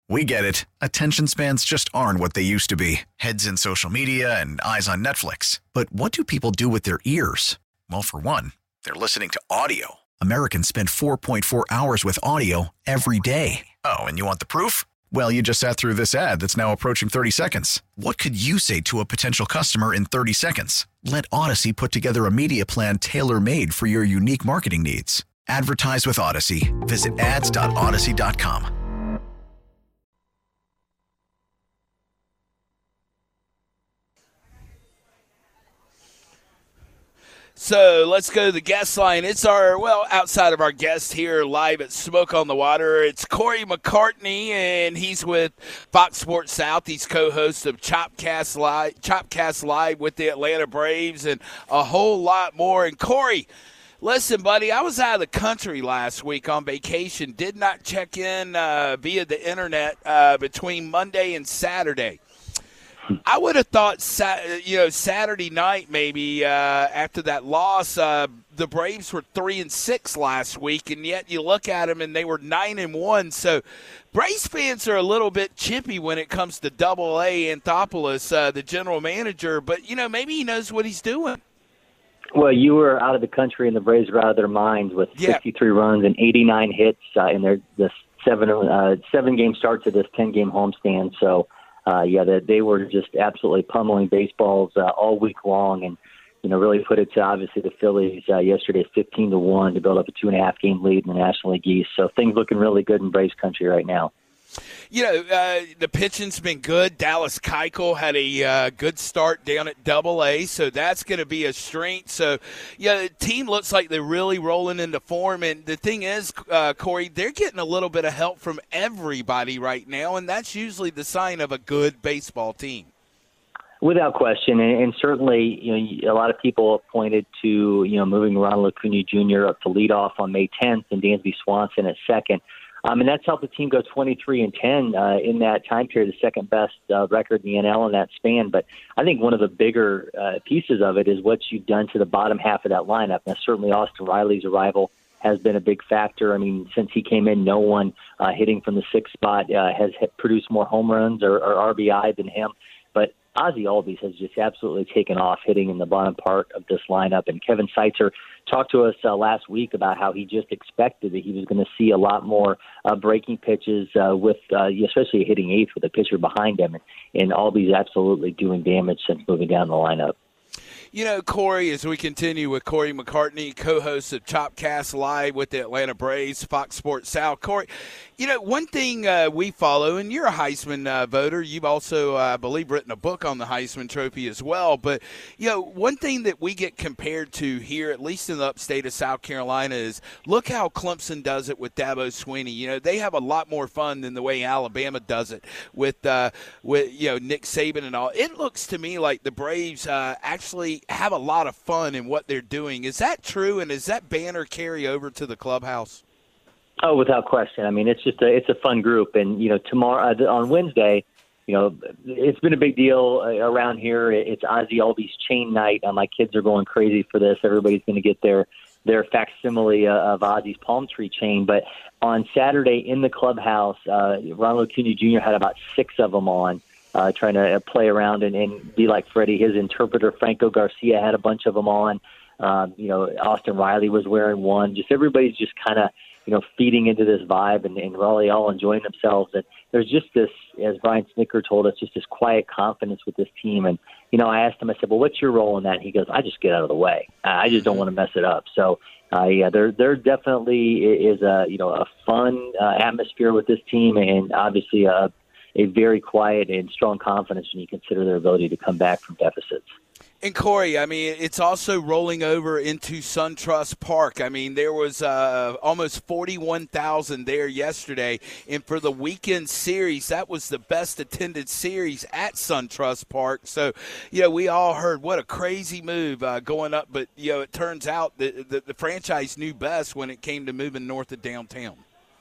We get it. Attention spans just aren't what they used to be. Heads in social media and eyes on Netflix. But what do people do with their ears? Well, for one, they're listening to audio. Americans spend 4.4 hours with audio every day. Oh, and you want the proof? Well, you just sat through this ad that's now approaching 30 seconds. What could you say to a potential customer in 30 seconds? Let Odyssey put together a media plan tailor-made for your unique marketing needs. Advertise with Odyssey. Visit ads.odyssey.com. So let's go to the guest line. It's outside of our guest here live at Smoke on the Water, it's Corey McCartney, and he's with Fox Sports South. He's co-host of Chopcast Live with the Atlanta Braves and a whole lot more. And Corey, listen, buddy, I was out of the country last week on vacation, did not check in via the internet between Monday and Saturday. I would have thought, Saturday night maybe after that loss, the Braves were 3-6 last week, and yet you look at them and they were 9-1. So Braves fans are a little bit chippy when it comes to Double-A Anthopoulos, the general manager, but maybe he knows what he's doing. Well, you were out of the country, and the Braves were out of their minds with 63 runs and 89 hits in their seven-game start to this 10-game homestand. So. They were just absolutely pummeling baseballs all week long, and really put it to obviously the Phillies yesterday 15-1 to build up a 2.5-game lead in the National League East. So things looking really good in Braves country right now. The pitching's been good. Dallas Keuchel had a good start down at Double-A, so that's going to be a strength. So, the team looks like they're really rolling into form. And the thing is, Corey, they're getting a little bit of help from everybody right now, and that's usually the sign of a good baseball team. Without question, and certainly, a lot of people have pointed to, moving Ronald Acuna Jr. up to lead off on May 10th and Dansby Swanson at second. And that's helped the team go 23-10 in that time period, the second best record in the NL in that span. But I think one of the bigger pieces of it is what you've done to the bottom half of that lineup. Now, certainly Austin Riley's arrival has been a big factor. I mean, since he came in, no one hitting from the sixth spot has produced more home runs or RBI than him. But Ozzie Albies has just absolutely taken off hitting in the bottom part of this lineup. And Kevin Seitzer talked to us last week about how he just expected that he was going to see a lot more breaking pitches with especially hitting eighth with a pitcher behind him. And Albies absolutely doing damage since moving down the lineup. Corey, as we continue with Corey McCartney, co-host of Chopcast Live with the Atlanta Braves, Fox Sports South. Corey, one thing we follow, and you're a Heisman voter. You've also, I believe, written a book on the Heisman Trophy as well. But, one thing that we get compared to here, at least in the upstate of South Carolina, is look how Clemson does it with Dabo Swinney. They have a lot more fun than the way Alabama does it with Nick Saban and all. It looks to me like the Braves actually have a lot of fun in what they're doing. Is that true, and does that banner carry over to the clubhouse? Oh, without question. I mean, it's a fun group, and tomorrow on Wednesday, it's been a big deal around here. It's Ozzie Albies chain night. My kids are going crazy for this. Everybody's going to get their facsimile of Ozzie's palm tree chain. But on Saturday in the clubhouse, Ronald Acuna Jr. had about 6 of them on. Trying to play around and be like Freddie. His interpreter, Franco Garcia, had a bunch of them on. Austin Riley was wearing one. Just everybody's just kind of, feeding into this vibe and really all enjoying themselves. And there's just this, as Brian Snicker told us, just this quiet confidence with this team. And, I asked him, I said, well, what's your role in that? And he goes, I just get out of the way. I just don't want to mess it up. So, there definitely is a fun atmosphere with this team, and obviously a very quiet and strong confidence when you consider their ability to come back from deficits. And, Corey, I mean, it's also rolling over into SunTrust Park. I mean, there was almost 41,000 there yesterday. And for the weekend series, that was the best attended series at SunTrust Park. So, we all heard what a crazy move going up. But, it turns out that the franchise knew best when it came to moving north of downtown.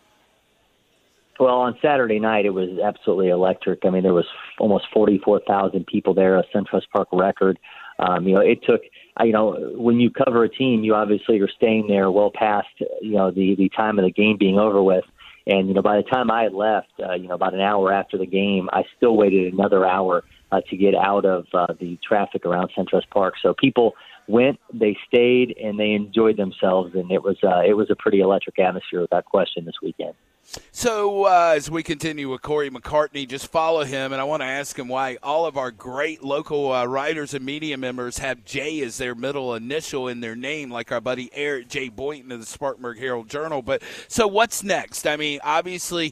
Well, on Saturday night, it was absolutely electric. I mean, there was almost 44,000 people there, a SunTrust Park record. It took, when you cover a team, you obviously are staying there well past, the time of the game being over with. And, by the time I had left, about an hour after the game, I still waited another hour to get out of the traffic around SunTrust Park. So people went, they stayed, and they enjoyed themselves, and it was a pretty electric atmosphere without question this weekend. So as we continue with Corey McCartney, just follow him, and I want to ask him why all of our great local writers and media members have J as their middle initial in their name, like our buddy Eric J. Boynton of the Spartanburg Herald-Journal. But so what's next? I mean, obviously,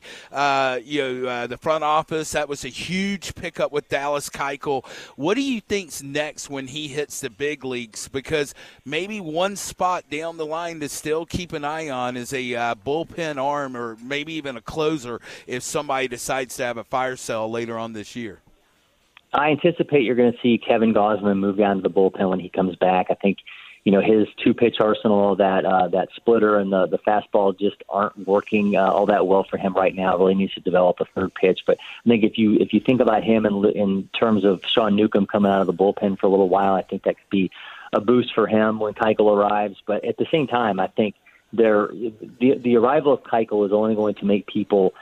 the front office, that was a huge pickup with Dallas Keuchel. What do you think's next when he hits the big leagues? Because maybe one spot down the line to still keep an eye on is a bullpen arm, or maybe even a closer if somebody decides to have a fire sale later on this year. I anticipate you're going to see Kevin Gausman move down to the bullpen when he comes back. I think, his two-pitch arsenal, that splitter and the fastball just aren't working all that well for him right now. Really needs to develop a third pitch. But I think if you think about him in terms of Sean Newcomb coming out of the bullpen for a little while, I think that could be a boost for him when Keuchel arrives. But at the same time, I think the arrival of Keuchel is only going to make people,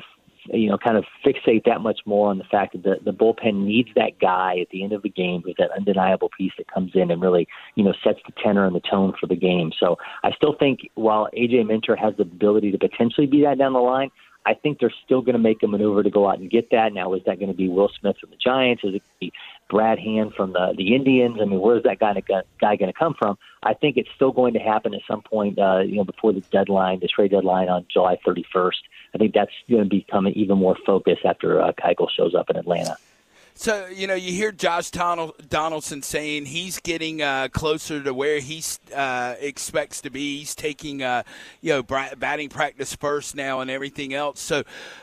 kind of fixate that much more on the fact that the bullpen needs that guy at the end of the game who's that undeniable piece that comes in and really, sets the tenor and the tone for the game. So I still think while A.J. Minter has the ability to potentially be that down the line, I think they're still going to make a maneuver to go out and get that. Now, is that going to be Will Smith from the Giants? Is it going to be Brad Hand from the Indians? I mean, where's that guy going to come from? I think it's still going to happen at some point, before the deadline, the trade deadline on July 31st. I think that's going to become an even more focus after Keuchel shows up in Atlanta. So, you hear Josh Donaldson saying he's getting closer to where he expects to be. He's taking, batting practice first now and everything else. So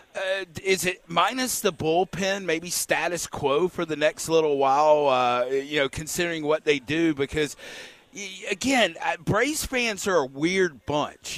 is it minus the bullpen, maybe status quo for the next little while, considering what they do? Because again, Braves fans are a weird bunch.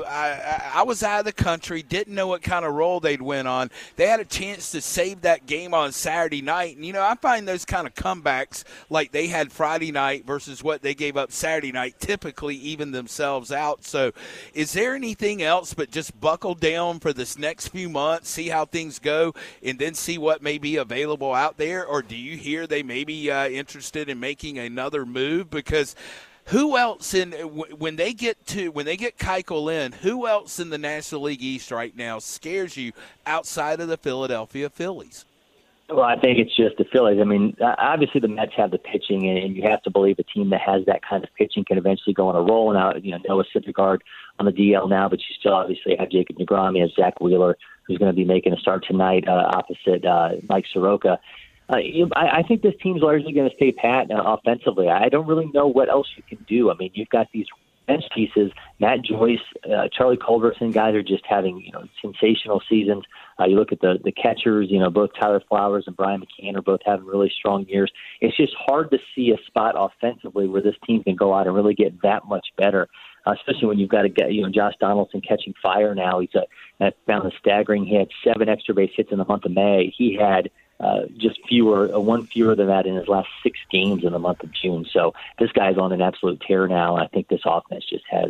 I was out of the country, didn't know what kind of role they'd win on. They had a chance to save that game on Saturday night. And, I find those kind of comebacks like they had Friday night versus what they gave up Saturday night typically even themselves out. So is there anything else but just buckle down for this next few months, see how things go, and then see what may be available out there? Or do you hear they may be interested in making another move? Because who else when they get Keuchel in, who else in the National League East right now scares you outside of the Philadelphia Phillies? Well, I think it's just the Phillies. I mean, obviously the Mets have the pitching, and you have to believe a team that has that kind of pitching can eventually go on a roll. Now, Noah Syndergaard on the DL now, but you still obviously have Jacob deGrom. You have Zach Wheeler, who's going to be making a start tonight opposite Mike Soroka. I think this team's largely going to stay pat offensively. I don't really know what else you can do. I mean, you've got these bench pieces. Matt Joyce, Charlie Culberson, guys are just having sensational seasons. You look at the catchers. Both Tyler Flowers and Brian McCann are both having really strong years. It's just hard to see a spot offensively where this team can go out and really get that much better. Especially when you've got Josh Donaldson catching fire now. He's found a staggering. He had 7 extra base hits in the month of May. He had just one fewer than that in his last 6 games in the month of June. So this guy's on an absolute tear now. I think this offense just has,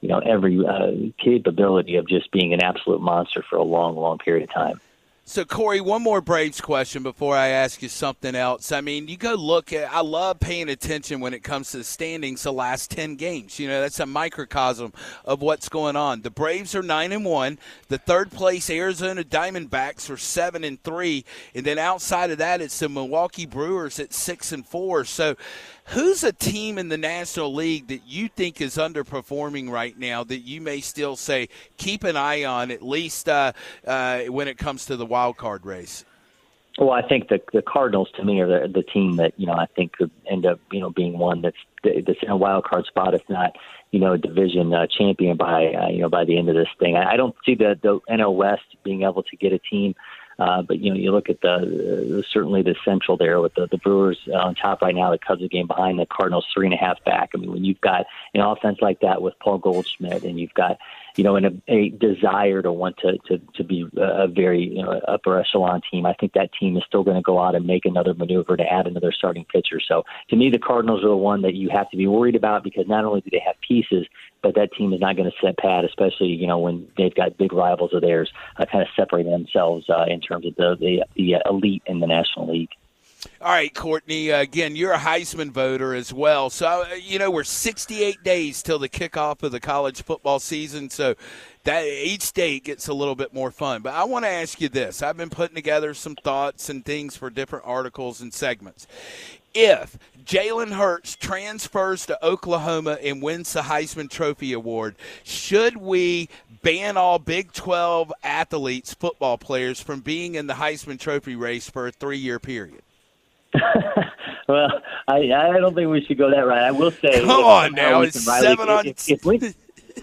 every capability of just being an absolute monster for a long, long period of time. So, Corey, one more Braves question before I ask you something else. I mean, you go look at – I love paying attention when it comes to the standings the last 10 games. That's a microcosm of what's going on. The Braves are 9-1. The third-place Arizona Diamondbacks are 7-3. And then outside of that, it's the Milwaukee Brewers at 6-4. So, who's a team in the National League that you think is underperforming right now that you may still say keep an eye on, at least when it comes to the wild card race? Well, I think the Cardinals, to me, are the team that I think could end up being one that's in a wild card spot, if not a division champion by the end of this thing. I don't see the NL West being able to get a team. But you look at certainly the Central there with the Brewers on top right now. The Cubs a game behind, the Cardinals 3.5 back. I mean, when you've got an offense like that with Paul Goldschmidt, and you've got in a desire to want to be a very upper echelon team. I think that team is still going to go out and make another maneuver to add another starting pitcher. So to me, the Cardinals are the one that you have to be worried about, because not only do they have pieces, but that team is not going to sit pat, especially when they've got big rivals of theirs kind of separating themselves in terms of the elite in the National League. All right, Courtney, again, you're a Heisman voter as well. So, we're 68 days till the kickoff of the college football season, so that each day gets a little bit more fun. But I want to ask you this. I've been putting together some thoughts and things for different articles and segments. If Jalen Hurts transfers to Oklahoma and wins the Heisman Trophy Award, should we ban all Big 12 athletes, football players, from being in the Heisman Trophy race for a 3-year period? Well, I don't think we should go that route. I will say, come on now, it's 7 on. If Lincoln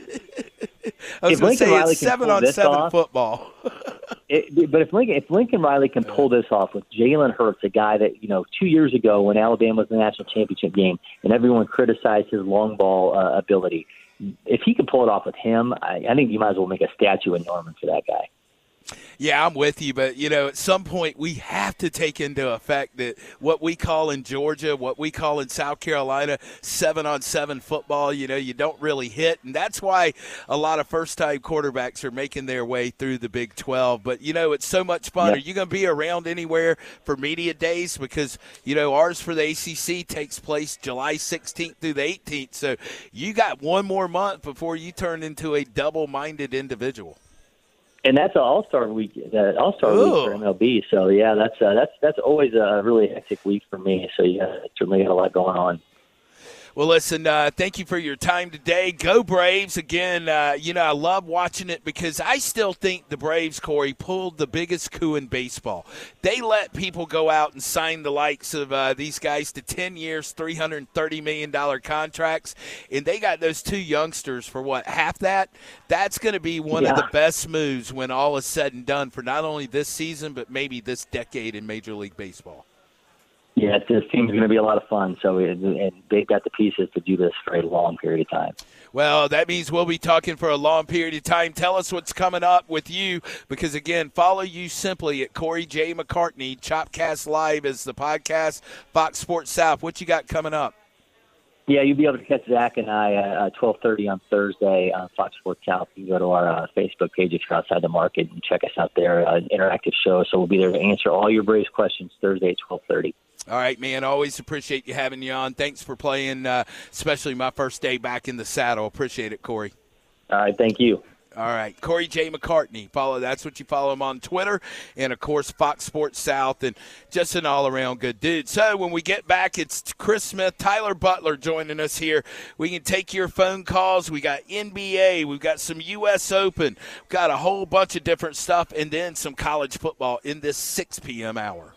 Riley can 7 on 7 off, football. But if Lincoln Riley can pull this off with Jalen Hurts, a guy that 2 years ago when Alabama was in the national championship game and everyone criticized his long ball ability, if he can pull it off with him, I think you might as well make a statue in Norman for that guy. Yeah, I'm with you, but, at some point we have to take into effect that what we call in Georgia, what we call in South Carolina, 7-on-7 football, you don't really hit, and that's why a lot of first-time quarterbacks are making their way through the Big 12. But, it's so much fun. Yep. Are you going to be around anywhere for media days? Because, ours for the ACC takes place July 16th through the 18th, so you got one more month before you turn into a double-minded individual. And that's an All-Star week. All-Star week for MLB. So yeah, that's always a really hectic week for me. So yeah, certainly got a lot going on. Well, listen, thank you for your time today. Go Braves. Again, I love watching it because I still think the Braves, Corey, pulled the biggest coup in baseball. They let people go out and sign the likes of these guys to 10 years, $330 million contracts, and they got those two youngsters for, half that? That's going to be one of the best moves when all is said and done for not only this season but maybe this decade in Major League Baseball. Yeah, this team's going to be a lot of fun. So, and they've got the pieces to do this for a long period of time. Well, that means we'll be talking for a long period of time. Tell us what's coming up with you because, again, follow you simply at Corey J. McCartney. Chopcast Live is the podcast, Fox Sports South. What you got coming up? Yeah, you'll be able to catch Zach and I at 12:30 on Thursday on Fox Sports South. You can go to our Facebook page if you're outside the market and check us out there. An interactive show, so we'll be there to answer all your Braves questions Thursday at 12:30. All right, man. Always appreciate you having you on. Thanks for playing, especially my first day back in the saddle. Appreciate it, Corey. All right, thank you. All right, Corey J. McCartney. That's what you follow him on Twitter, and of course Fox Sports South, and just an all-around good dude. So when we get back, it's Chris Smith, Tyler Butler joining us here. We can take your phone calls. We got NBA, we've got some U.S. Open, we've got a whole bunch of different stuff, and then some college football in this 6 p.m. hour.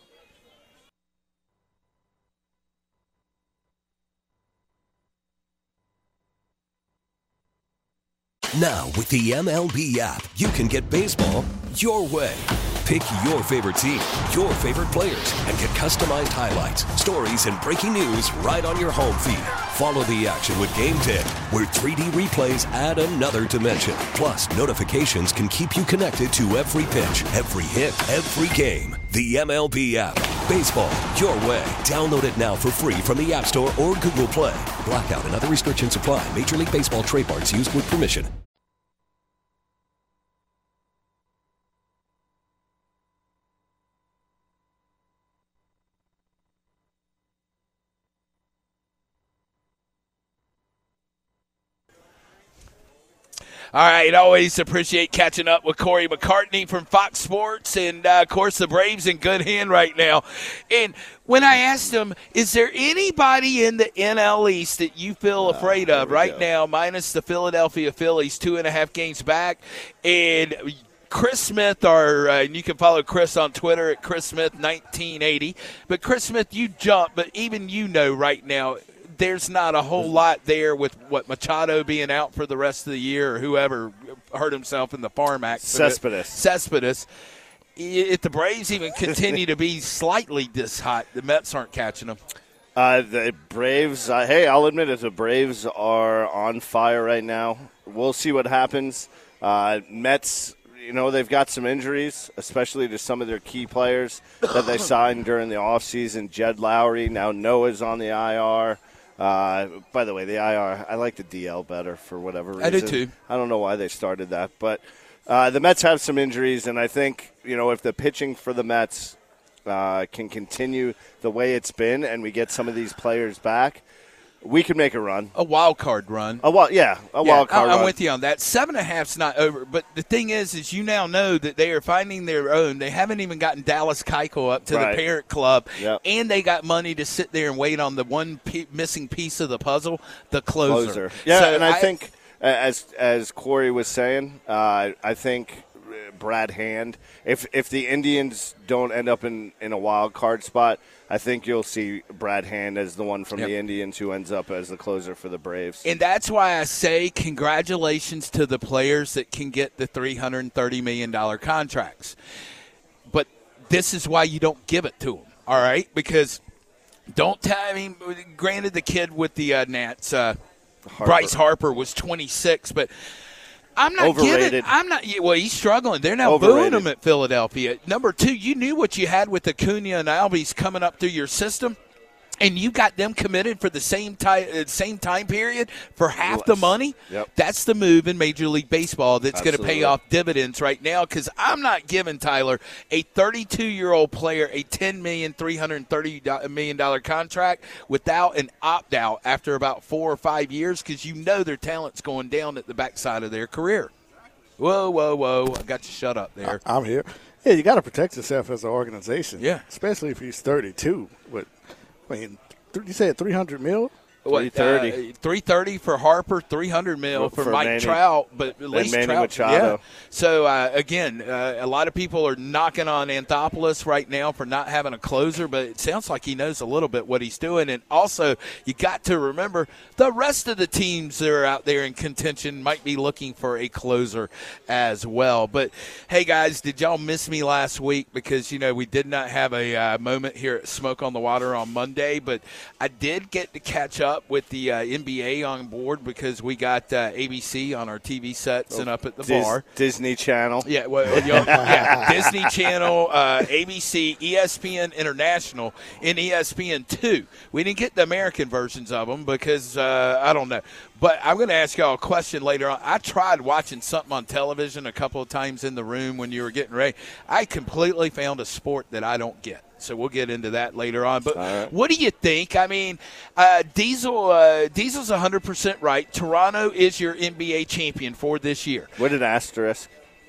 Now, with the MLB app, you can get baseball your way. Pick your favorite team, your favorite players, and get customized highlights, stories, and breaking news right on your home feed. Follow the action with Game 10, where 3D replays add another dimension. Plus, notifications can keep you connected to every pitch, every hit, every game. The MLB app. Baseball your way. Download it now for free from the App Store or Google Play. Blackout and other restrictions apply. Major League Baseball trademarks used with permission. All right, always appreciate catching up with Corey McCartney from Fox Sports, and, of course, the Braves in good hand right now. And when I asked him, is there anybody in the NL East that you feel afraid of right now, minus the Philadelphia Phillies, 2.5 games back, and Chris Smith, and you can follow Chris on Twitter at Chris Smith 1980. But, Chris Smith, you jump, but even right now – there's not a whole lot there with Machado being out for the rest of the year or whoever hurt himself in the farm accident. Cespedes. If the Braves even continue to be slightly this hot, the Mets aren't catching them. The Braves, hey, I'll admit it, the Braves are on fire right now. We'll see what happens. Mets, they've got some injuries, especially to some of their key players that they signed during the offseason. Jed Lowry, now Noah's on the IR. By the way, the IR, I like the DL better for whatever reason. I do too. I don't know why they started that. But the Mets have some injuries, and I think, if the pitching for the Mets can continue the way it's been and we get some of these players back, we can make a run. A wild card run. Wild card run. I'm with you on that. 7.5's not over. But the thing is you now know that they are finding their own. They haven't even gotten Dallas Keuchel up to the parent club. Yep. And they got money to sit there and wait on the one missing piece of the puzzle, the closer. Yeah, so and I think, as Corey was saying, I think Brad Hand, if the Indians don't end up in a wild card spot, I think you'll see Brad Hand as the one from the Indians who ends up as the closer for the Braves. And that's why I say congratulations to the players that can get the $330 million contracts. But this is why you don't give it to them, all right? Because granted the kid with the Nats, Bryce Harper was 26, but I'm not overrated. Well, he's struggling. They're now booing him at Philadelphia. Number two, you knew what you had with Acuna and Albies coming up through your system, and you got them committed for the same time period for half the money. Yep. That's the move in Major League Baseball that's going to pay off dividends right now, because I'm not giving Tyler a 32-year-old player a $10,330 million contract without an opt-out after about 4 or 5 years, because their talent's going down at the backside of their career. Whoa. I got you shut up there. I'm here. Yeah, you got to protect yourself as an organization. Yeah. Especially if he's 32. You said $300 million? $330. $330 for Harper, $300 million for Mike Manny, Trout, but at least Manny Trout. Machado. Yeah. So again, a lot of people are knocking on Anthopoulos right now for not having a closer, but it sounds like he knows a little bit what he's doing. And also, you got to remember the rest of the teams that are out there in contention might be looking for a closer as well. But hey, guys, did y'all miss me last week? Because we did not have a moment here at Smoke on the Water on Monday, but I did get to catch up with the NBA on board, because we got ABC on our TV sets and up at the bar. Disney Channel. Yeah, Disney Channel, ABC, ESPN International, and ESPN2. We didn't get the American versions of them because I don't know. But I'm going to ask y'all a question later on. I tried watching something on television a couple of times in the room when you were getting ready. I completely found a sport that I don't get. So we'll get into that later on. But What do you think? I mean, Diesel's 100% right. Toronto is your NBA champion for this year. What an asterisk.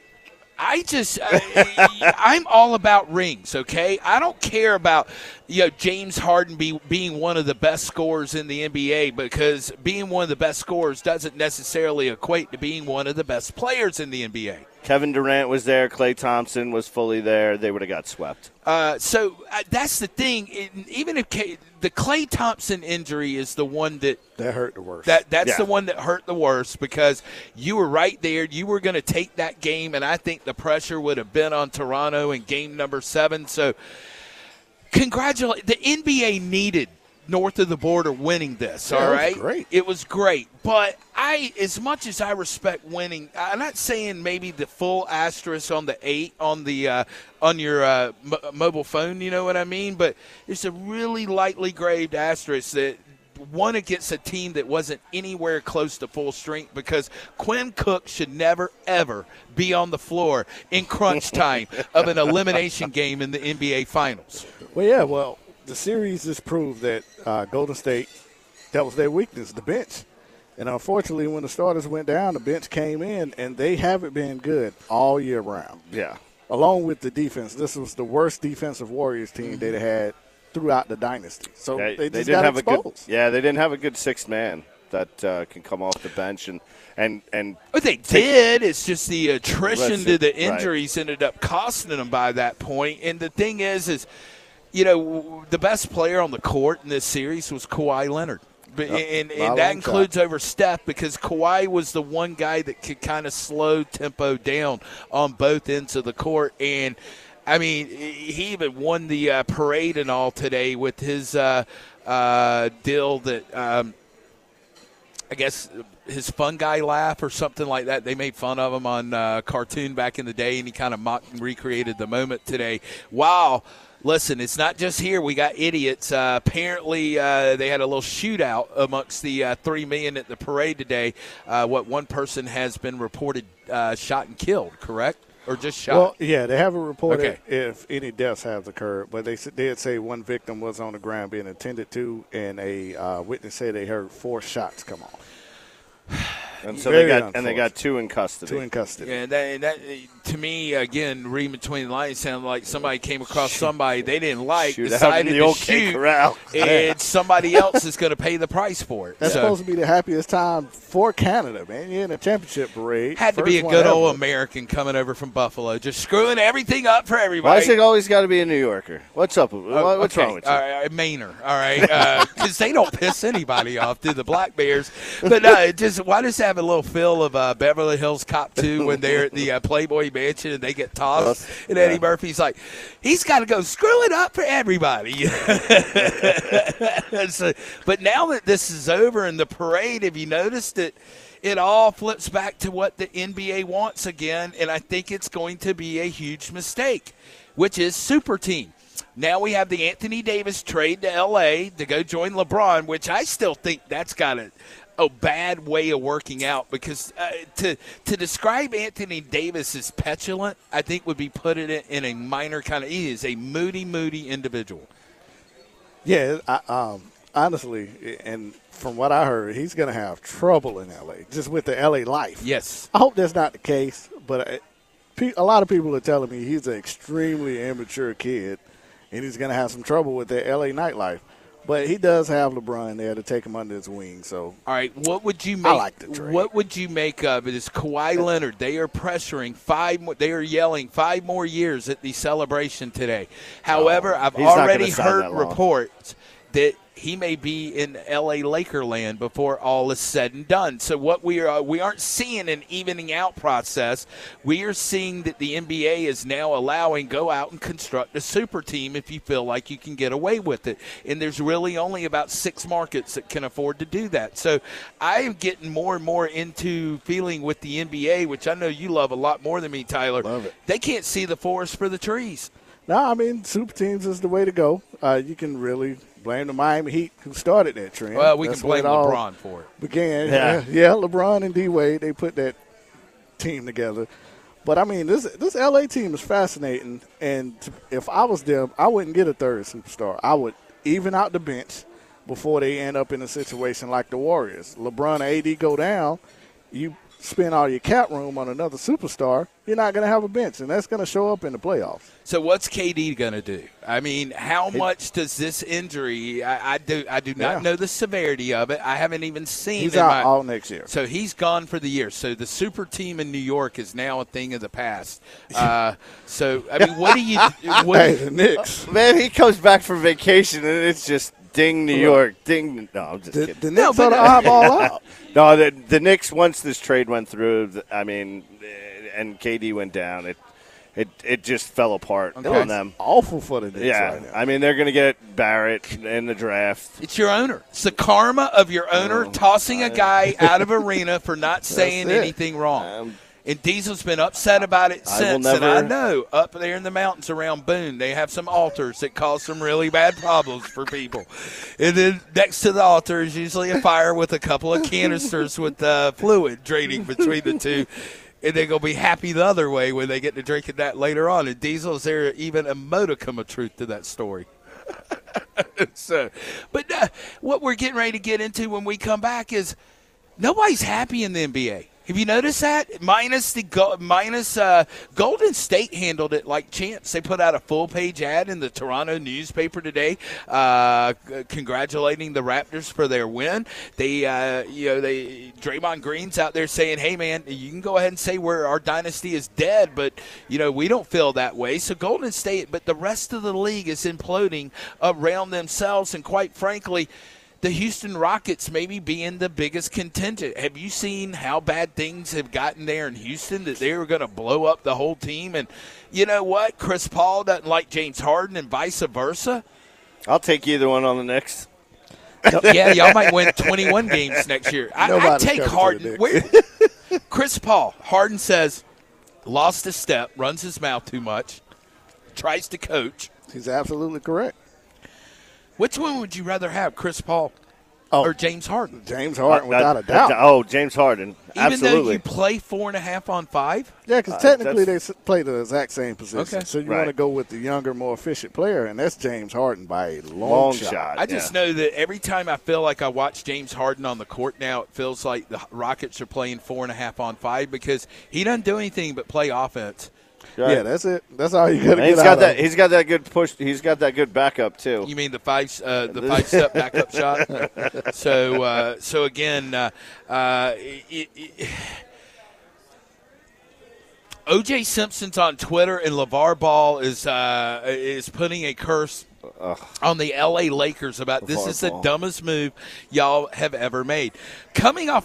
I'm all about rings, okay? I don't care about James Harden being one of the best scorers in the NBA, because being one of the best scorers doesn't necessarily equate to being one of the best players in the NBA. Kevin Durant was there. Klay Thompson was fully there. They would have got swept. So that's the thing. Even if the Klay Thompson injury is the one that hurt the worst. That's the one that hurt the worst, because you were right there. You were going to take that game, and I think the pressure would have been on Toronto in game number 7. So congratulate. The NBA needed north of the border winning this, all right? It was great. But as much as I respect winning, I'm not saying maybe the full asterisk on the 8 on the on your mobile phone, you know what I mean? But it's a really lightly graded asterisk that won against a team that wasn't anywhere close to full strength, because Quinn Cook should never, ever be on the floor in crunch time of an elimination game in the NBA Finals. Well, the series has proved that Golden State, that was their weakness, the bench. And unfortunately, when the starters went down, the bench came in, and they haven't been good all year round. Yeah. Along with the defense. This was the worst defensive Warriors team they'd had throughout the dynasty. So they just got exposed. They didn't have a good sixth man that can come off the bench and But they did. It's just the attrition to the injuries ended up costing them by that point. And the thing is the best player on the court in this series was Kawhi Leonard. And that includes over Steph, because Kawhi was the one guy that could kind of slow tempo down on both ends of the court. And, I mean, he even won the parade and all today with his deal that I guess his fun guy laugh or something like that. They made fun of him on cartoon back in the day, and he kind of mocked and recreated the moment today. Wow. Listen, it's not just here. We got idiots. Apparently, they had a little shootout amongst the 3 million at the parade today. One person has been reported shot and killed, correct? Or just shot? Well, yeah, they haven't reported if any deaths have occurred, but they did say one victim was on the ground being attended to, and a witness said they heard 4 shots come off. And so they got 2 in custody. 2 in custody. Yeah, that to me, again, reading between the lines, sounded like somebody came across somebody they didn't like, decided to shoot, and somebody else is going to pay the price for it. That's supposed to be the happiest time for Canada, man. You're in a championship parade. Had to be a good old American coming over from Buffalo, just screwing everything up for everybody. Why is it always got to be a New Yorker? What's up? What's wrong with you? All right, Mainer, all right, because they don't piss anybody off, do the Black Bears? But why does have a little feel of Beverly Hills Cop 2 when they're at the Playboy Mansion and they get tossed, and Eddie Murphy's like, he's got to go screw it up for everybody. But now that this is over in the parade, have you noticed that it all flips back to what the NBA wants again, and I think it's going to be a huge mistake, which is super team. Now we have the Anthony Davis trade to L.A. to go join LeBron, which I still think that's got a bad way of working out, because to describe Anthony Davis as petulant, I think would be putting it in a minor kind of – he is a moody individual. Yeah, honestly, and from what I heard, he's going to have trouble in L.A., just with the L.A. life. Yes. I hope that's not the case, but a lot of people are telling me he's an extremely immature kid, and he's going to have some trouble with the L.A. nightlife. But he does have LeBron there to take him under his wing. So, all right, what would you make? I like the trade. What would you make of it? Is Kawhi Leonard? They are pressuring 5 more. They are yelling 5 more years at the celebration today. However, I've already heard reports that he may be in L.A. Laker land before all is said and done. So what we aren't seeing an evening out process. We are seeing that the NBA is now allowing go out and construct a super team if you feel like you can get away with it. And there's really only about 6 markets that can afford to do that. So I am getting more and more into feeling with the NBA, which I know you love a lot more than me, Tyler. Love it. They can't see the forest for the trees. No, I mean, super teams is the way to go. You can really blame the Miami Heat who started that trend. Well, we can blame LeBron for it. Began, yeah, LeBron and D-Wade, they put that team together. But, I mean, this L.A. team is fascinating, and if I was them, I wouldn't get a third superstar. I would even out the bench before they end up in a situation like the Warriors. LeBron and AD go down, you spend all your cap room on another superstar, you're not going to have a bench, and that's going to show up in the playoffs. So what's KD going to do? I mean, how much does this injury – I do not know the severity of it. I haven't even seen – He's out all next year. So he's gone for the year. So the super team in New York is now a thing of the past. So, I mean, what do you – Hey, the Knicks. Man, he comes back from vacation, and it's just ding New York, ding – no, I'm just kidding. The Knicks are the oddball out. No, the Knicks, once this trade went through, I mean, and KD went down, it just fell apart on them. Awful for the Knicks right now. I mean, they're going to get Barrett in the draft. It's your owner. It's the karma of your owner tossing a guy out of arena for not saying anything wrong. And Diesel's been upset about it since. And I know up there in the mountains around Boone, they have some altars that cause some really bad problems for people. And then next to the altar is usually a fire with a couple of canisters with fluid draining between the two. And they're going to be happy the other way when they get to drinking that later on. And Diesel, is there even a modicum of truth to that story? But what we're getting ready to get into when we come back is nobody's happy in the NBA. Have you noticed that? Minus Golden State handled it like champs. They put out a full-page ad in the Toronto newspaper today, congratulating the Raptors for their win. Draymond Green's out there saying, "Hey, man, you can go ahead and say our dynasty is dead, but we don't feel that way." So Golden State, but the rest of the league is imploding around themselves, and quite frankly, the Houston Rockets maybe being the biggest contingent. Have you seen how bad things have gotten there in Houston, that they were going to blow up the whole team? And you know what? Chris Paul doesn't like James Harden and vice versa. I'll take either one on the Knicks. Yeah, y'all might win 21 games next year. I Nobody's take coming to the Harden. Chris Paul. Harden says, lost a step, runs his mouth too much, tries to coach. He's absolutely correct. Which one would you rather have, Chris Paul or James Harden? James Harden, without a doubt. Oh, James Harden. Even Absolutely. though you play 4.5 on 5? Yeah, because technically they play the exact same position. Okay. So you Right. want to go with the younger, more efficient player, and that's James Harden by a long shot. I just know that every time I feel like I watch James Harden on the court now, it feels like the Rockets are playing 4.5 on 5 because he doesn't do anything but play offense. Right. Yeah, that's it. That's all you got to And get out of it. he's got that good push. He's got that good backup too. You mean the 5-step backup shot? So again, O.J. Simpson's on Twitter, and LeVar Ball is putting a curse on the L.A. Lakers about this LeVar is the Ball. dumbest move y'all have ever made. Coming off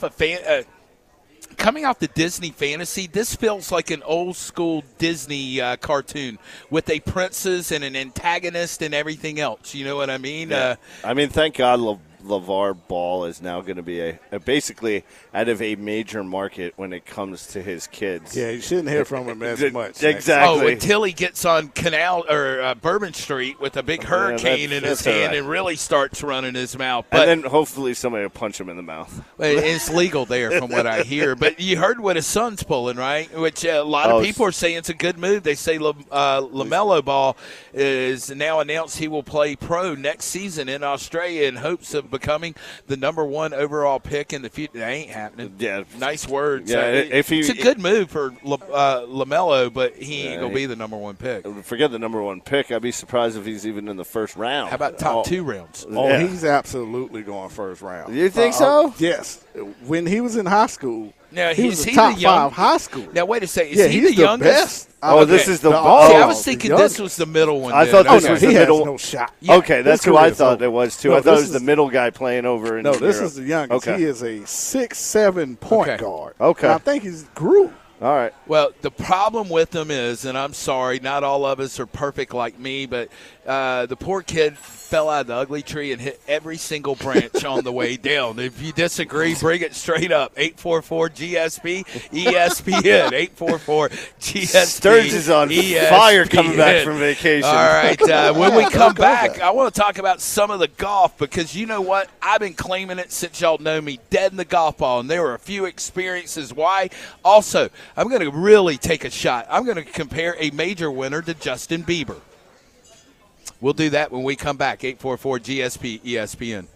the Disney fantasy, this feels like an old-school Disney cartoon with a princess and an antagonist and everything else. You know what I mean? Yeah. I mean, thank God LeVar Ball is now going to be a basically out of a major market when it comes to his kids. Yeah, you shouldn't hear from him as much. Exactly. Oh, until he gets on Canal or Bourbon Street with a big hurricane in his that's all hand right. and really starts running his mouth. But And then hopefully somebody will punch him in the mouth. it's legal there from what I hear. But you heard what his son's pulling, right? Which a lot of people are saying it's a good move. They say LaMelo Ball is now announced he will play pro next season in Australia in hopes of becoming the number 1 overall pick in the future. That ain't happening. Yeah. Nice words. Yeah, it's a good move for LaMelo, but he ain't going to be the number 1 pick. Forget the number 1 pick. I'd be surprised if he's even in the first round. How about top 2 rounds? Oh, Yeah. he's absolutely going first round. You think so? Yes. When he was in high school, Now, he was is the he top the young- 5 high school. Now, wait a second. Is yeah, he he's the youngest? best. Oh, this is the all- See, I was the thinking youngest. this was the middle one. I then. thought this Oh, no, was he the has middle. no shot. Okay, that's His who I career is thought over. it was, too. No, I thought it this was the is- middle guy playing over in No, this Europe. is the youngest. Okay. He is a 6'7" point Okay. guard. Okay. And I think he's grew. All right. Well, the problem with them is, and I'm sorry, not all of us are perfect like me, but the poor kid fell out of the ugly tree and hit every single branch on the way down. If you disagree, bring it straight up. 844-GSP, ESPN, 844-GSP. Sturge is on fire coming back from vacation. All right, when we come back, I want to talk about some of the golf because you know what? I've been claiming it since y'all know me, dead in the golf ball, and there were a few experiences why. Also, I'm going to really take a shot. I'm going to compare a major winner to Justin Bieber. We'll do that when we come back. 844-GSP, ESPN.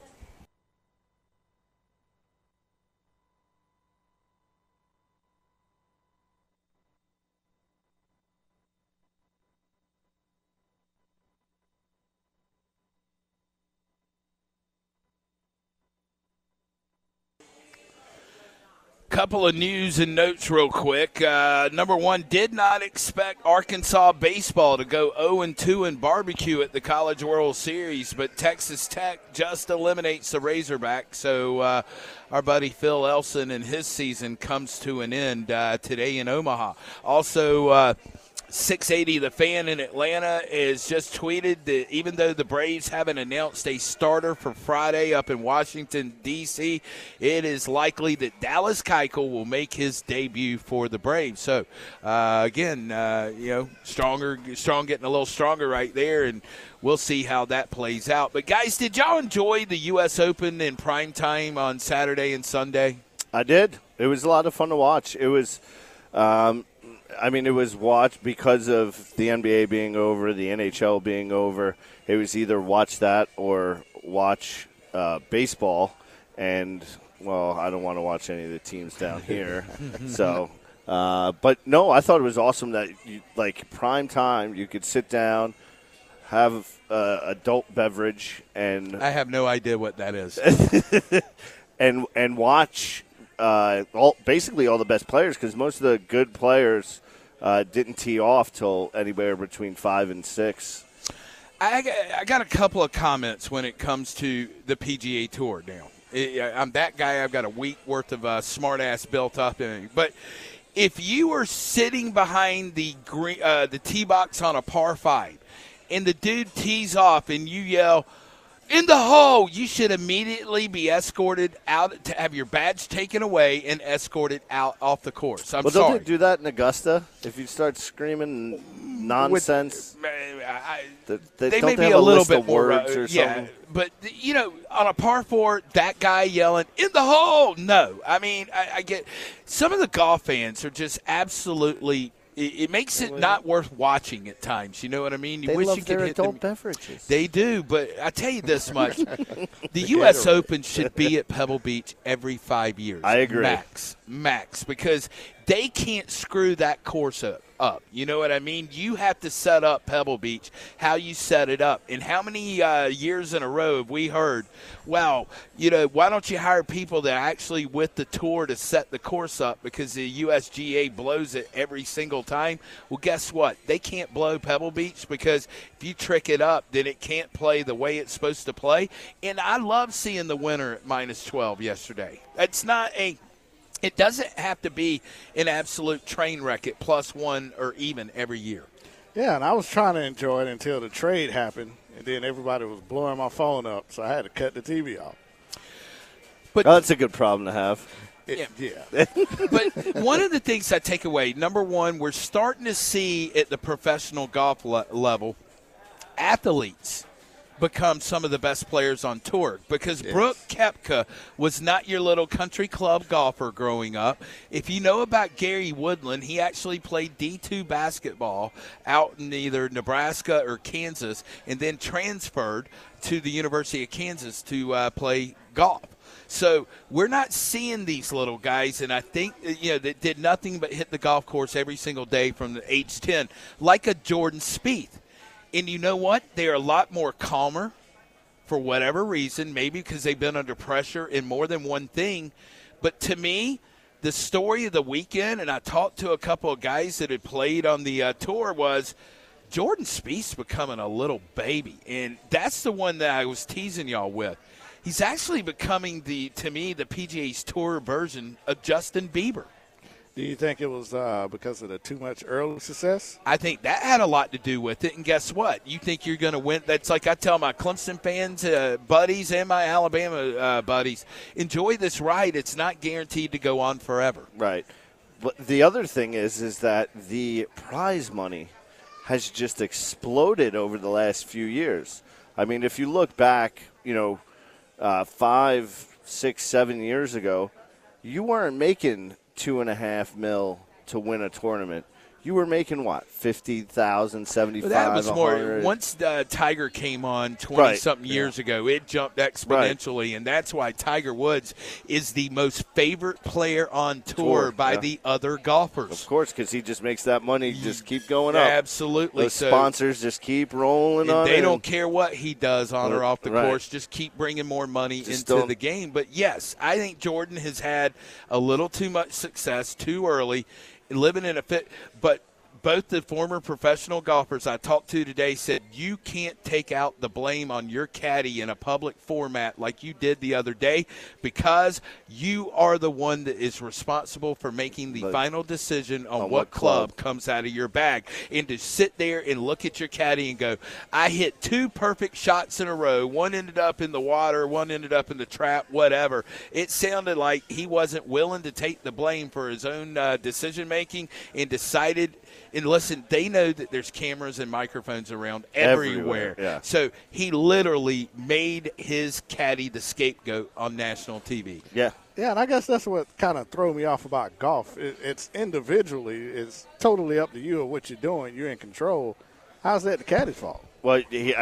Couple of news and notes real quick. Number one, did not expect Arkansas baseball to go 0-2 in barbecue at the College World Series, but Texas Tech just eliminates the Razorback. So our buddy Phil Elson and his season comes to an end today in Omaha. Also, 680 The Fan in Atlanta is just tweeted that even though the Braves haven't announced a starter for Friday up in Washington, D.C., it is likely that Dallas Keuchel will make his debut for the Braves. So, again, strong getting a little stronger right there, and we'll see how that plays out. But, guys, did y'all enjoy the U.S. Open in prime time on Saturday and Sunday? I did. It was a lot of fun to watch. It was it was watched because of the NBA being over, the NHL being over. It was either watch that or watch baseball. And, well, I don't want to watch any of the teams down here. But, no, I thought it was awesome that, prime time, you could sit down, have adult beverage. And I have no idea what that is. and watch basically all the best players, because most of the good players didn't tee off till anywhere between 5 and 6. I got a couple of comments when it comes to the PGA Tour now. I'm that guy. I've got a week worth of smart ass built up in me. But if you were sitting behind the tee box on a par 5 and the dude tees off and you yell, In the hole, you should immediately be escorted out to have your badge taken away and escorted out off the course. I'm Well, sorry. don't they do that in Augusta? If you start screaming nonsense, They don't may they be have a little list bit of more, words or something? but on a par 4, that guy yelling in the hole. No, I mean, I get some of the golf fans are just absolutely. It makes it not worth watching at times. You know what I mean? You They wish love you could their hit adult them. beverages. They do, but I tell you this much: the U.S. Open should be at Pebble Beach every 5 years. I agree. Max, because they can't screw that course up. You know what I mean? You have to set up Pebble Beach how you set it up. And how many years in a row have we heard, well, why don't you hire people that actually with the tour to set the course up because the USGA blows it every single time? Well, guess what? They can't blow Pebble Beach because if you trick it up, then it can't play the way it's supposed to play. And I love seeing the winner at minus 12 yesterday. It doesn't have to be an absolute train wreck at +1 or even every year. Yeah, and I was trying to enjoy it until the trade happened, and then everybody was blowing my phone up, so I had to cut the TV off. But that's a good problem to have. Yeah. But one of the things I take away, number one, we're starting to see at the professional golf level athletes become some of the best players on tour because Brooke Koepka was not your little country club golfer growing up. If you know about Gary Woodland, he actually played D2 basketball out in either Nebraska or Kansas and then transferred to the University of Kansas to play golf. So we're not seeing these little guys, and I think that did nothing but hit the golf course every single day from the age 10, like a Jordan Spieth. And you know what? They are a lot more calmer for whatever reason, maybe because they've been under pressure in more than one thing. But to me, the story of the weekend, and I talked to a couple of guys that had played on the tour, was Jordan Spieth's becoming a little baby. And that's the one that I was teasing y'all with. He's actually becoming, to me, the PGA's Tour version of Justin Bieber. Do you think it was because of the too much early success? I think that had a lot to do with it. And guess what? You think you're going to win. That's like I tell my Clemson fans, buddies, and my Alabama buddies, enjoy this ride. It's not guaranteed to go on forever. Right. But the other thing is that the prize money has just exploded over the last few years. I mean, if you look back, 5, 6, 7 years ago, you weren't making $2.5 million to win a tournament. You were making what, 50,000, 75,000? That was more 100? once Tiger came on 20-something years ago. It jumped exponentially, and that's why Tiger Woods is the most favorite player on tour by the other golfers. Of course, because he just makes that money just keep going up. Absolutely. Those sponsors just keep rolling on. They don't care what he does on or off the Right. course. Just keep bringing more money Just into don't- the game. But yes, I think Jordan has had a little too much success too early. Living in a fit, but both the former professional golfers I talked to today said you can't take out the blame on your caddy in a public format like you did the other day because you are the one that is responsible for making the final decision on what club comes out of your bag. And to sit there and look at your caddy and go, I hit 2 perfect shots in a row. One ended up in the water, one ended up in the trap, whatever. It sounded like he wasn't willing to take the blame for his own decision-making and decided – and listen, they know that there's cameras and microphones around everywhere. Yeah. So he literally made his caddy the scapegoat on national TV. Yeah. Yeah, and I guess that's what kind of threw me off about golf. It's individually, it's totally up to you or what you're doing. You're in control. How's that the caddy's fault? Well, he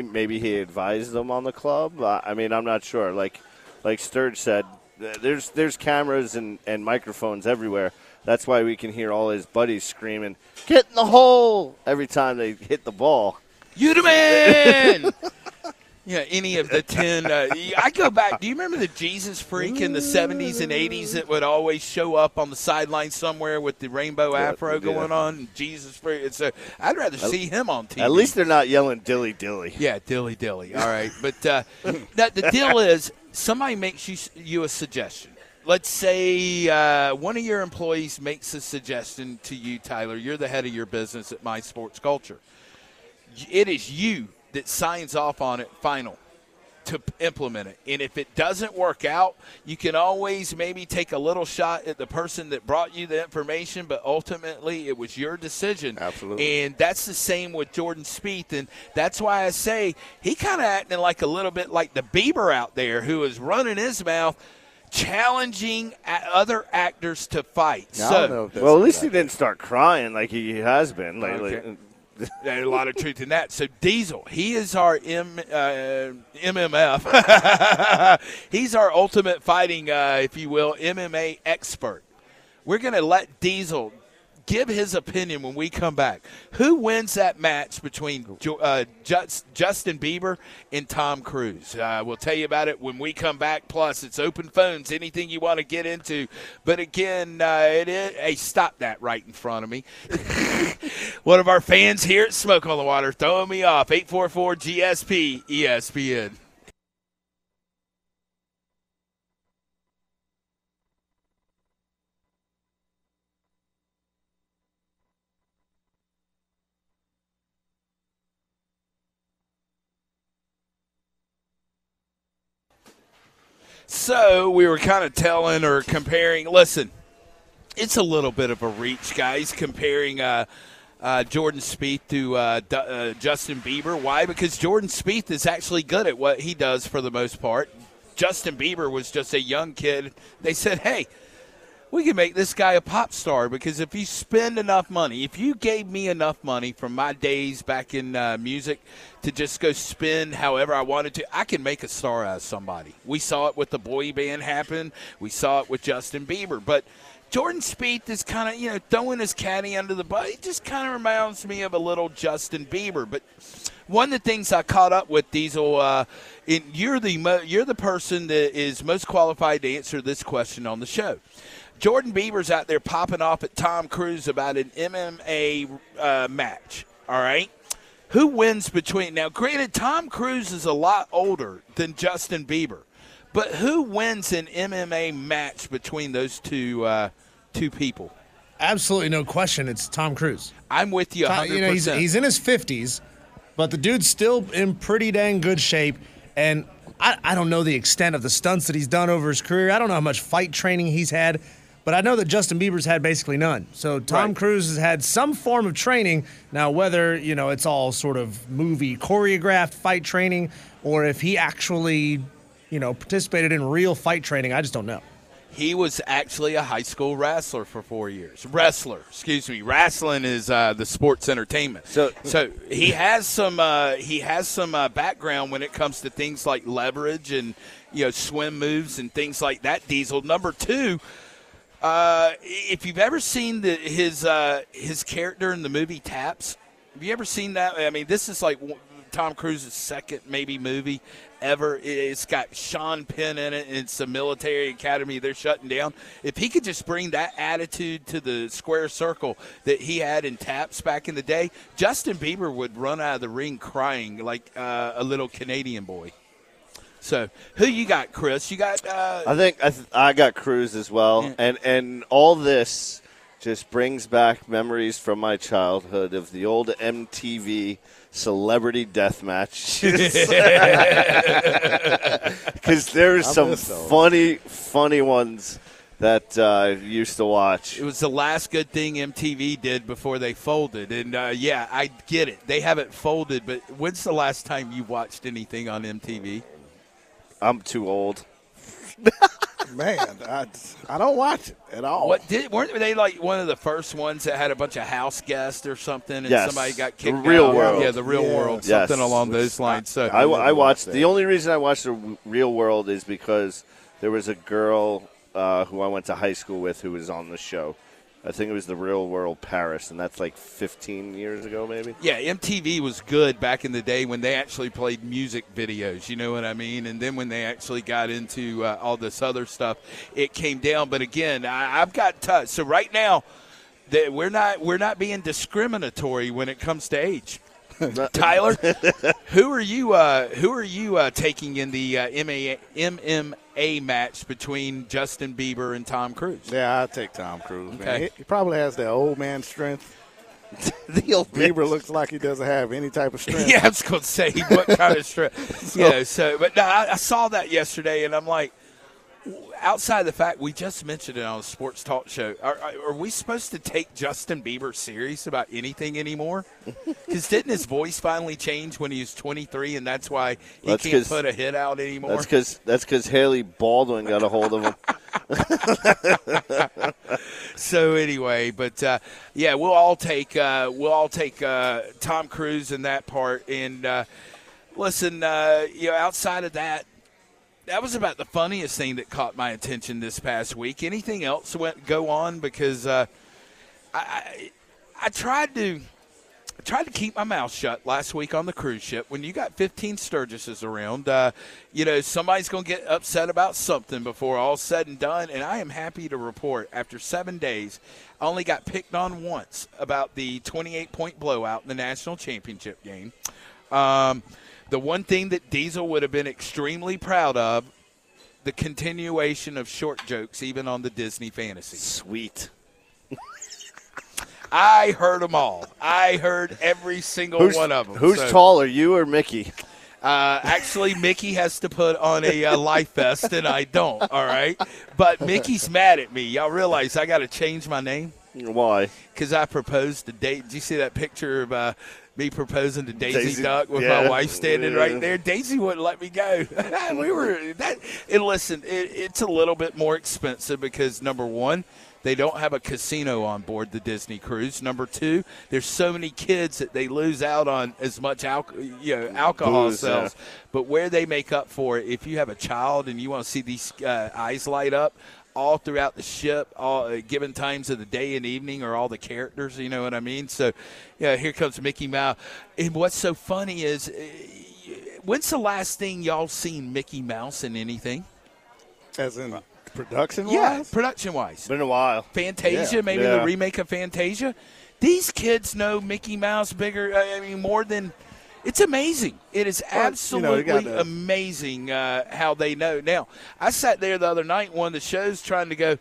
advised them on the club. I'm not sure. Like Sturge said, there's cameras and microphones everywhere. That's why we can hear all his buddies screaming, "Get in the hole!" every time they hit the ball. You the man! Yeah, any of the 10. I go back. Do you remember the Jesus Freak in the 70s and 80s that would always show up on the sideline somewhere with the rainbow afro going on? Jesus Freak. I'd rather see him on TV. At least they're not yelling dilly dilly. Yeah, dilly dilly. All right. But the deal is somebody makes you a suggestion. Let's say one of your employees makes a suggestion to you, Tyler. You're the head of your business at My Sports Culture. It is you that signs off on it final to implement it. And if it doesn't work out, you can always maybe take a little shot at the person that brought you the information, but ultimately it was your decision. Absolutely. And that's the same with Jordan Spieth, and that's why I say he kind of acting like a little bit like the Bieber out there who is running his mouth, challenging other actors to fight. Well, at least he didn't start crying like he has been lately. Okay. There's a lot of truth in that. So Diesel, he is our MMF. He's our ultimate fighting, if you will, MMA expert. We're going to let Diesel give his opinion when we come back. Who wins that match between Justin Bieber and Tom Cruise? We'll tell you about it when we come back. Plus, it's open phones, anything you want to get into. But again, hey, stop that right in front of me. One of our fans here at Smoke on the Water throwing me off. 844-GSP-ESPN. So we were kind of telling or comparing. Listen, it's a little bit of a reach, guys, comparing Jordan Spieth to Justin Bieber. Why? Because Jordan Spieth is actually good at what he does for the most part. Justin Bieber was just a young kid. They said, hey, we can make this guy a pop star because if you spend enough money, if you gave me enough money from my days back in music to just go spend however I wanted to, I can make a star out of somebody. We saw it with the boy band happen. We saw it with Justin Bieber. But Jordan Spieth is kind of, throwing his caddy under the bus. It just kind of reminds me of a little Justin Bieber. But one of the things I caught up with, Diesel, you're the person that is most qualified to answer this question on the show. Jordan Bieber's out there popping off at Tom Cruise about an MMA match, all right? Who wins between – now, granted, Tom Cruise is a lot older than Justin Bieber, but who wins an MMA match between those two people? Absolutely no question. It's Tom Cruise. I'm with you 100%. He's in his 50s, but the dude's still in pretty dang good shape, and I don't know the extent of the stunts that he's done over his career. I don't know how much fight training he's had. But I know that Justin Bieber's had basically none. So Tom Cruise has had some form of training. Now, whether, it's all sort of movie choreographed fight training or if he actually, participated in real fight training, I just don't know. He was actually a high school wrestler for 4 years. Wrestling is the sports entertainment. So he has some background when it comes to things like leverage and swim moves and things like that. Diesel. Number two, if you've ever seen his character in the movie Taps, have you ever seen that? I mean, this is like Tom Cruise's second maybe movie ever. It's got Sean Penn in it, and it's a military academy they're shutting down. If he could just bring that attitude to the square circle that he had in Taps back in the day, Justin Bieber would run out of the ring crying like a little Canadian boy. So, who you got, Chris? You got? I think I got Cruise as well, Yeah. and all this just brings back memories from my childhood of the old MTV Celebrity Deathmatch. Because there's some funny ones that I used to watch. It was the last good thing MTV did before they folded. And, I get it. They haven't folded, but when's the last time you watched anything on MTV? I'm too old. Man, I don't watch it at all. Weren't they like one of the first ones that had a bunch of house guests or something, and Yes. somebody got kicked out? The Real World. Yeah, the Real World, Yes. something along those lines. So I watched. that. The only reason I watched the Real World is because there was a girl who I went to high school with who was on the show. I think it was the Real World Paris, and that's like 15 years ago, maybe. yeah, MTV was good back in the day when they actually played music videos. You know what I mean? And then when they actually got into all this other stuff, it came down. But again, I've got touch. So right now, we're not being discriminatory when it comes to age. Tyler, who are you taking in the MMA match between Justin Bieber and Tom Cruise? Yeah, I'll take Tom Cruise, man. Okay. He probably has that old man strength, The old Bieber looks like he doesn't have any type of strength. Yeah, I was going to say, what kind of strength? But no, I saw that yesterday, and I'm like, outside the fact we just mentioned it on a sports talk show, are we supposed to take Justin Bieber serious about anything anymore? Because didn't his voice finally change when he was 23, and that's why he can't put a hit out anymore? That's because Haley Baldwin got a hold of him. So anyway, but we'll all take Tom Cruise in that part. And listen, outside of that. That was about the funniest thing that caught my attention this past week. Anything else go on? Because I tried to keep my mouth shut last week on the cruise ship. When you got 15 Sturgises around, somebody's going to get upset about something before all's said and done. And I am happy to report, after 7 days, I only got picked on once about the 28-point blowout in the national championship game. The one thing that Diesel would have been extremely proud of, the continuation of short jokes, even on the Disney Fantasy. Sweet. I heard them all. I heard every single one of them. Who's taller, you or Mickey? Actually, Mickey has to put on a life vest, and I don't, all right? But Mickey's mad at me. Y'all realize I got to change my name? Why? Because I proposed to Did you see that picture of me proposing to Daisy Duck with my wife standing right there? Daisy wouldn't let me go. And listen, it's a little bit more expensive because, number one, they don't have a casino on board the Disney cruise. Number two, there's so many kids that they lose out on as much alcohol Booze, sales. yeah. But where they make up for it, if you have a child and you want to see these eyes light up, all throughout the ship, all given times of the day and evening, or all the characters, you know what I mean? So, here comes Mickey Mouse. And what's so funny is, when's the last thing y'all seen Mickey Mouse in anything? As in production-wise? Yeah, production-wise. Been a while. Fantasia, maybe the remake of Fantasia. These kids know Mickey Mouse more than – it's amazing. It is absolutely amazing how they know. Now, I sat there the other night, one of the shows, trying to go,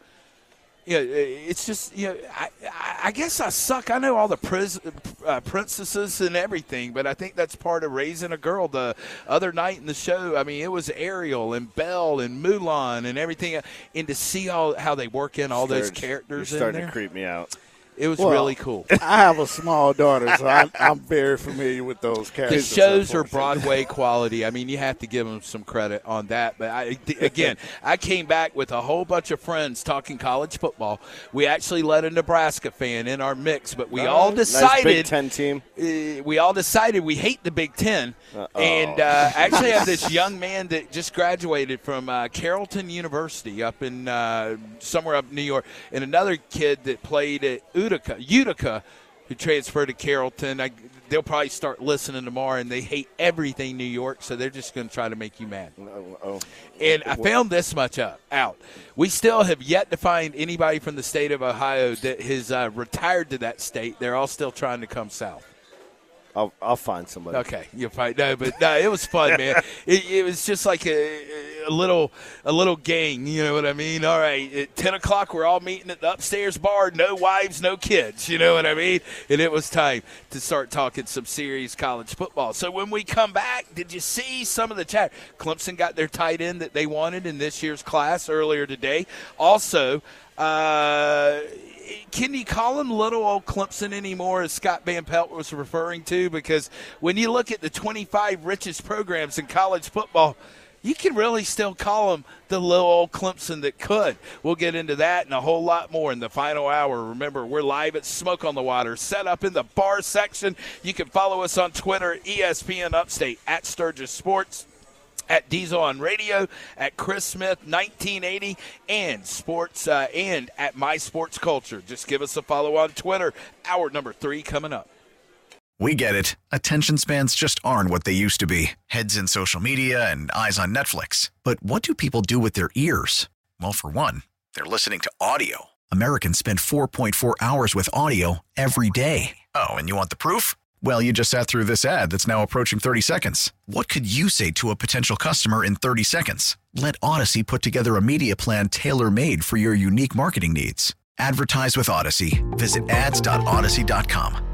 it's just, I guess I suck. I know all the princesses and everything, but I think that's part of raising a girl. The other night in the show, I mean, it was Ariel and Belle and Mulan and everything. And to see how they work in all those characters in there. You're starting to creep me out. It was really cool. I have a small daughter, so I'm very familiar with those characters. The shows are Broadway quality. I mean, you have to give them some credit on that. But, I came back with a whole bunch of friends talking college football. We actually let a Nebraska fan in our mix, but we all decided – nice Big Ten team. We all decided we hate the Big Ten. And actually have this young man that just graduated from Carrollton University up in somewhere up in New York, and another kid that played at Utica, who transferred to Carrollton. They'll probably start listening tomorrow, and they hate everything New York, so they're just going to try to make you mad. And I found this much out. We still have yet to find anybody from the state of Ohio that has retired to that state. They're all still trying to come south. I'll find somebody. Okay, you'll find it was fun, man. It was just like a little gang, you know what I mean? All right, at 10 o'clock we're all meeting at the upstairs bar, no wives, no kids, you know what I mean? And it was time to start talking some serious college football. So when we come back, did you see some of the chat? Clemson got their tight end that they wanted in this year's class earlier today. Also, can you call him little old Clemson anymore, as Scott Van Pelt was referring to? Because when you look at the 25 richest programs in college football, you can really still call them the little old Clemson that could. We'll get into that and a whole lot more in the final hour. Remember, we're live at Smoke on the Water, set up in the bar section. You can follow us on Twitter, ESPN Upstate, at Sturgis Sports, at Diesel on Radio, at Chris Smith 1980, and sports and at My Sports Culture. Just give us a follow on Twitter. Hour number 3 coming up. We get it. Attention spans just aren't what they used to be. Heads in social media and eyes on Netflix. But what do people do with their ears? Well, for one, they're listening to audio. Americans spend 4.4 hours with audio every day. Oh, and you want the proof? Well, you just sat through this ad that's now approaching 30 seconds. What could you say to a potential customer in 30 seconds? Let Odyssey put together a media plan tailor-made for your unique marketing needs. Advertise with Odyssey. Visit ads.odyssey.com.